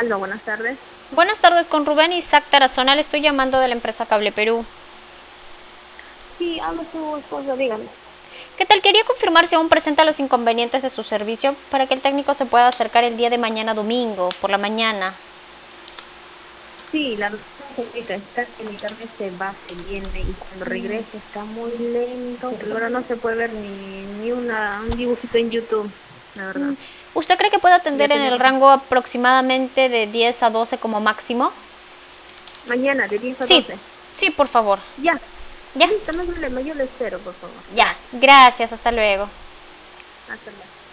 Aló, buenas tardes. Buenas tardes, con Rubén Isaac Tarazona, le estoy llamando de la empresa Cable Perú. Sí, hablo su esposo, dígame. ¿Qué tal? Quería confirmar si aún presenta los inconvenientes de su servicio para que el técnico se pueda acercar el día de mañana domingo, por la mañana. Sí, la verdad, señorita, está que el internet se va, se viene y cuando regresa está muy lento. Pero ahora no se puede ver un dibujito en YouTube, la verdad. ¿Usted cree que puede Ya atender en el tenemos rango aproximadamente de 10 a 12 como máximo? mañana de 10 a Sí, 12. sí, por favor. Ya, Ya, listo, no hay problema, yo le espero, por favor. ya. Gracias, hasta luego. Hasta luego.